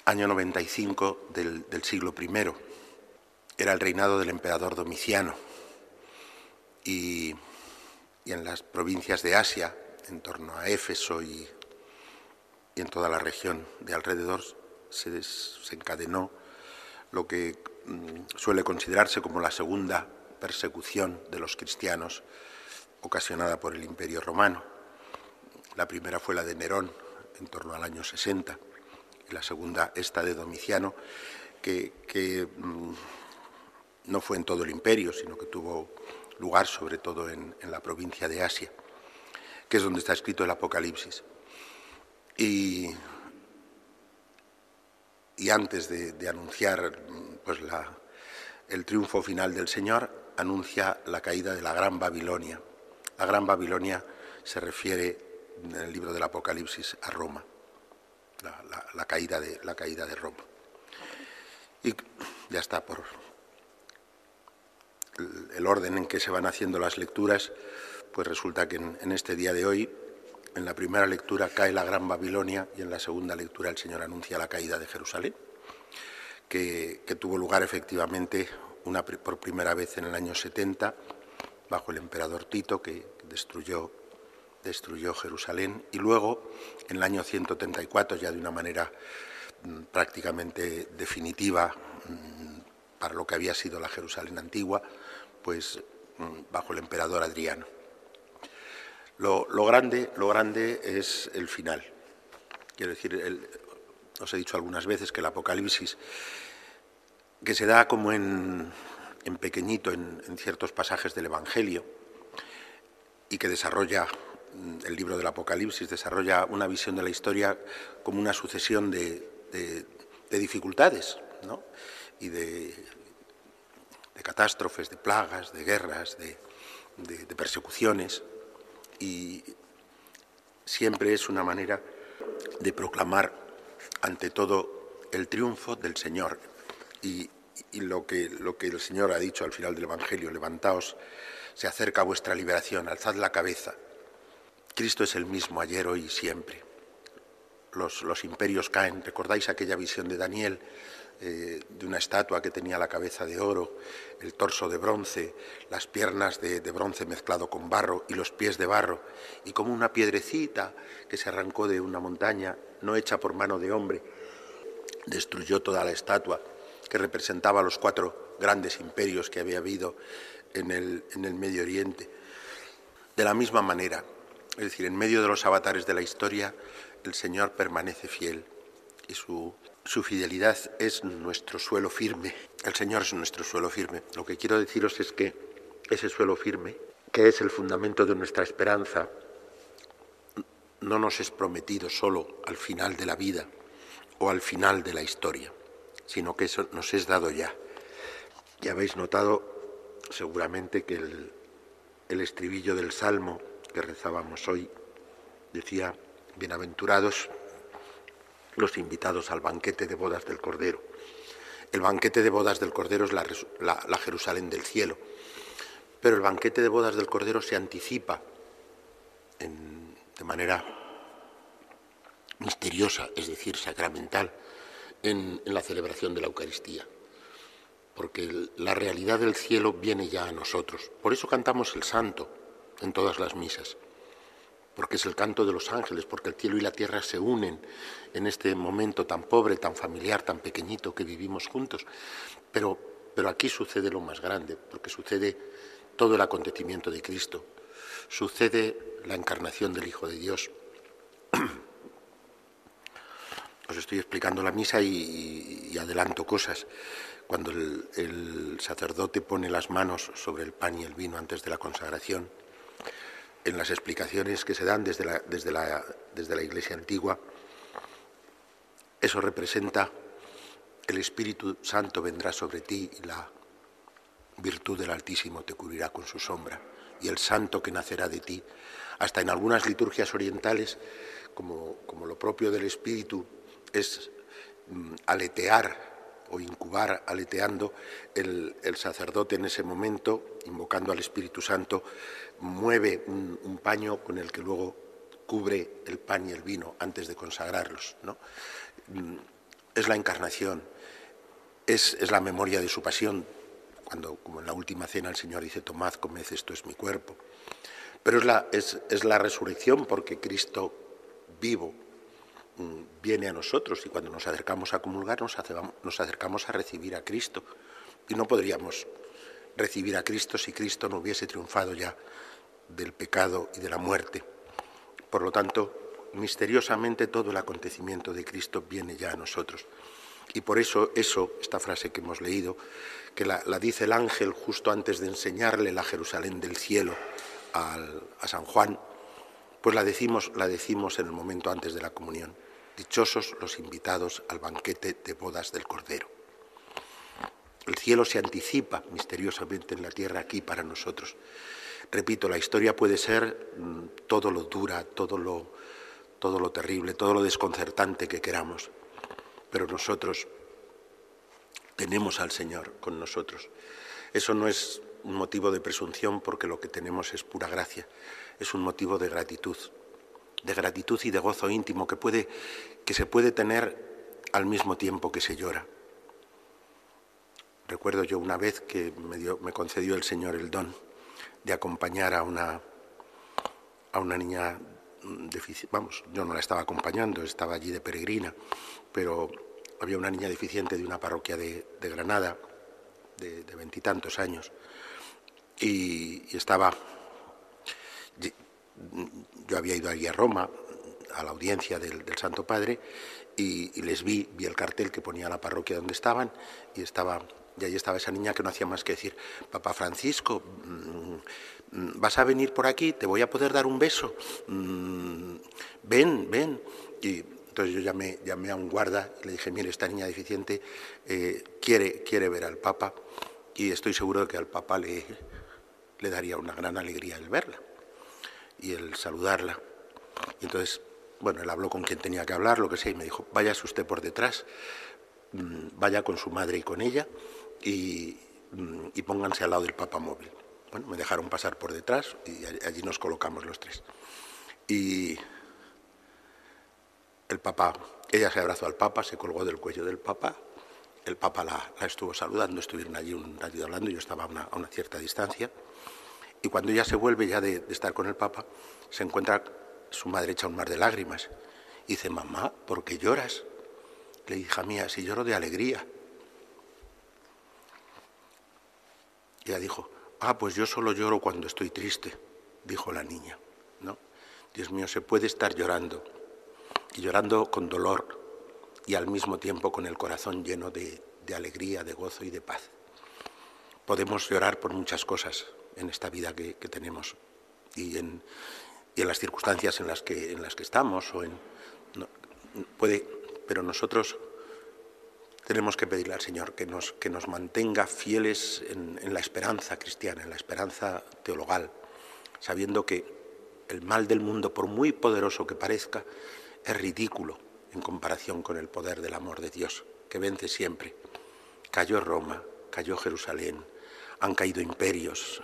año 95 del siglo I. Era el reinado del emperador Domiciano y en las provincias de Asia, en torno a Éfeso y en toda la región de alrededor, se desencadenó lo que suele considerarse como la segunda persecución de los cristianos ocasionada por el Imperio Romano. La primera fue la de Nerón, en torno al año 60, y la segunda, esta de Domiciano, que no fue en todo el imperio, sino que tuvo lugar sobre todo en la provincia de Asia, que es donde está escrito el Apocalipsis. Y antes de anunciar pues, el triunfo final del Señor, anuncia la caída de la Gran Babilonia. La Gran Babilonia se refiere en el libro del Apocalipsis a Roma, la caída de Roma. Y ya está, por el orden en que se van haciendo las lecturas, pues resulta que en este día de hoy, en la primera lectura cae la Gran Babilonia y en la segunda lectura el Señor anuncia la caída de Jerusalén, que tuvo lugar efectivamente por primera vez en el año 70, bajo el emperador Tito, que destruyó Jerusalén, y luego en el año 134, ya de una manera prácticamente definitiva para lo que había sido la Jerusalén antigua, pues bajo el emperador Adriano. Lo grande es el final. Quiero decir, os he dicho algunas veces que el Apocalipsis, que se da como en pequeñito en ciertos pasajes del Evangelio, y que desarrolla el libro del Apocalipsis, desarrolla una visión de la historia como una sucesión de dificultades, ¿no? Y de catástrofes, de plagas, de guerras, de persecuciones, y siempre es una manera de proclamar ante todo el triunfo del Señor y lo que el Señor ha dicho al final del Evangelio: levantaos, se acerca vuestra liberación, alzad la cabeza. Cristo es el mismo ayer, hoy y siempre. Los imperios caen. ¿Recordáis aquella visión de Daniel de una estatua que tenía la cabeza de oro, el torso de bronce, las piernas de bronce mezclado con barro y los pies de barro? Y como una piedrecita que se arrancó de una montaña, no hecha por mano de hombre, destruyó toda la estatua que representaba los 4 grandes imperios que había habido en el Medio Oriente. De la misma manera, es decir, en medio de los avatares de la historia, el Señor permanece fiel y su fidelidad es nuestro suelo firme. El Señor es nuestro suelo firme. Lo que quiero deciros es que ese suelo firme, que es el fundamento de nuestra esperanza, no nos es prometido solo al final de la vida o al final de la historia, sino que eso nos es dado ya. Ya habéis notado seguramente que el estribillo del Salmo que rezábamos hoy decía: bienaventurados los invitados al banquete de bodas del Cordero. El banquete de bodas del Cordero es la Jerusalén del cielo, pero el banquete de bodas del Cordero se anticipa de manera misteriosa, es decir, sacramental, en la celebración de la Eucaristía, porque la realidad del cielo viene ya a nosotros. Por eso cantamos el Santo en todas las misas, porque es el canto de los ángeles, porque el cielo y la tierra se unen en este momento tan pobre, tan familiar, tan pequeñito que vivimos juntos. Pero aquí sucede lo más grande, porque sucede todo el acontecimiento de Cristo, sucede la encarnación del Hijo de Dios. Os estoy explicando la misa y adelanto cosas. Cuando el sacerdote pone las manos sobre el pan y el vino antes de la consagración, en las explicaciones que se dan desde la Iglesia antigua, eso representa: el Espíritu Santo vendrá sobre ti y la virtud del Altísimo te cubrirá con su sombra, y el Santo que nacerá de ti. Hasta en algunas liturgias orientales, como lo propio del Espíritu es aletear o incubar aleteando, el sacerdote en ese momento, invocando al Espíritu Santo, mueve un paño con el que luego cubre el pan y el vino antes de consagrarlos, ¿no? es la encarnación, es la memoria de su pasión, cuando, como en la última cena, el Señor dice: tomad, comed, esto es mi cuerpo. Pero es la resurrección, porque Cristo vivo viene a nosotros, y cuando nos acercamos a comulgar nos acercamos a recibir a Cristo. Y no podríamos recibir a Cristo si Cristo no hubiese triunfado ya del pecado y de la muerte. Por lo tanto, misteriosamente todo el acontecimiento de Cristo viene ya a nosotros. Y por eso, esta frase que hemos leído, que la dice el ángel justo antes de enseñarle la Jerusalén del cielo a San Juan, pues la decimos en el momento antes de la comunión: dichosos los invitados al banquete de bodas del Cordero. El cielo se anticipa misteriosamente en la tierra aquí para nosotros. Repito, la historia puede ser todo lo dura, todo lo terrible, todo lo desconcertante que queramos, pero nosotros tenemos al Señor con nosotros. Eso no es un motivo de presunción, porque lo que tenemos es pura gracia. Es un motivo de gratitud y de gozo íntimo que se puede tener al mismo tiempo que se llora. Recuerdo yo una vez que me concedió el Señor el don de acompañar a una niña deficiente. Vamos, yo no la estaba acompañando, estaba allí de peregrina, pero había una niña deficiente de una parroquia de Granada, de 20 y tantos años, y estaba... Yo había ido allí a Roma, a la audiencia del Santo Padre, y les vi el cartel que ponía la parroquia donde estaban, y allí estaba esa niña que no hacía más que decir: Papa Francisco, ¿vas a venir por aquí? ¿Te voy a poder dar un beso? Ven. Y entonces yo llamé a un guarda y le dije: mire, esta niña deficiente quiere ver al Papa, y estoy seguro de que al Papa le daría una gran alegría el verla y el saludarla. Y entonces, bueno, él habló con quien tenía que hablar, lo que sea, y me dijo: váyase usted por detrás, vaya con su madre y con ella, y pónganse al lado del Papa móvil. Bueno, me dejaron pasar por detrás y allí nos colocamos los tres. Y el Papa, ella se abrazó al Papa, se colgó del cuello del Papa, el Papa la estuvo saludando, estuvieron allí un ratito hablando, yo estaba a una cierta distancia, y cuando ella se vuelve ya de estar con el Papa, se encuentra su madre hecha un mar de lágrimas, y dice: mamá, ¿por qué lloras? Le dije: hija mía, si lloro de alegría. Y ella dijo: pues yo solo lloro cuando estoy triste, dijo la niña, ¿no? Dios mío, se puede estar llorando, y llorando con dolor, y al mismo tiempo con el corazón lleno de alegría, de gozo y de paz. Podemos llorar por muchas cosas en esta vida que tenemos, y en las circunstancias en las que estamos, pero nosotros tenemos que pedirle al Señor que nos mantenga fieles en la esperanza cristiana, en la esperanza teologal, sabiendo que el mal del mundo, por muy poderoso que parezca, es ridículo en comparación con el poder del amor de Dios, que vence siempre. Cayó Roma, cayó Jerusalén, han caído imperios,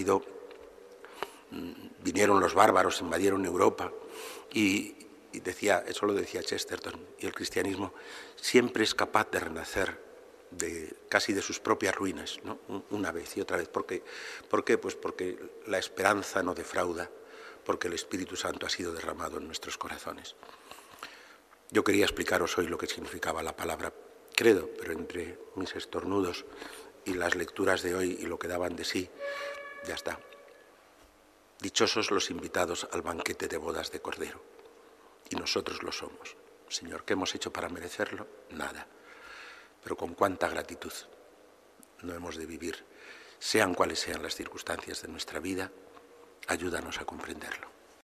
vinieron los bárbaros, invadieron Europa, y eso lo decía Chesterton, y el cristianismo siempre es capaz de renacer casi de sus propias ruinas, ¿no? Una vez y otra vez. ¿Por qué? Pues porque la esperanza no defrauda, porque el Espíritu Santo ha sido derramado en nuestros corazones. Yo quería explicaros hoy lo que significaba la palabra credo, pero entre mis estornudos y las lecturas de hoy y lo que daban de sí, ya está. Dichosos los invitados al banquete de bodas de Cordero. Y nosotros lo somos. Señor, ¿qué hemos hecho para merecerlo? Nada. Pero con cuánta gratitud no hemos de vivir, sean cuales sean las circunstancias de nuestra vida, ayúdanos a comprenderlo.